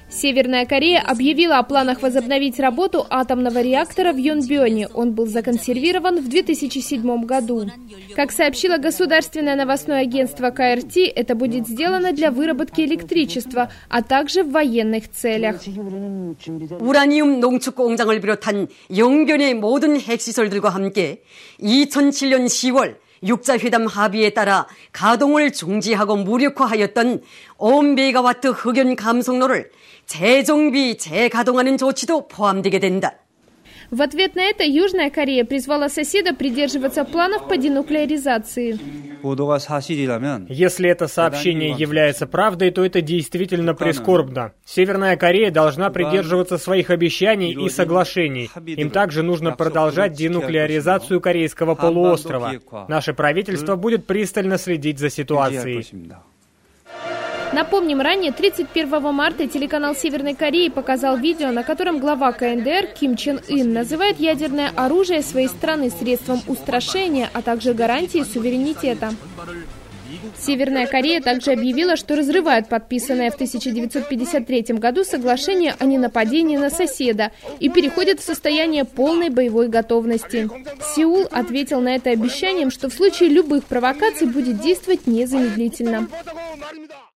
Северная Корея объявила о планах возобновить работу атомного реактора в Йонбёне. Он был законсервирован в 2007 году. Как сообщило государственное новостное агентство КРТ, это будет сделано для выработки электричества, а также в военных целях. 우라늄 농축 공장을 비롯한 영변의 모든 핵시설들과 함께 2007년 10월 육자회담 합의에 따라 가동을 중지하고 무력화하였던 5메가와트 흑연 감속로를 재정비, 재가동하는 조치도 포함되게 된다. В ответ на это Южная Корея призвала соседа придерживаться планов по денуклеаризации. Если это сообщение является правдой, то это действительно прискорбно. Северная Корея должна придерживаться своих обещаний и соглашений. Им также нужно продолжать денуклеаризацию Корейского полуострова. Наше правительство будет пристально следить за ситуацией. Напомним, ранее 31 марта телеканал Северной Кореи показал видео, на котором глава КНДР Ким Чен Ын называет ядерное оружие своей страны средством устрашения, а также гарантией суверенитета. Северная Корея также объявила, что разрывает подписанное в 1953 году соглашение о ненападении на соседа и переходит в состояние полной боевой готовности. Сеул ответил на это обещанием, что в случае любых провокаций будет действовать незамедлительно.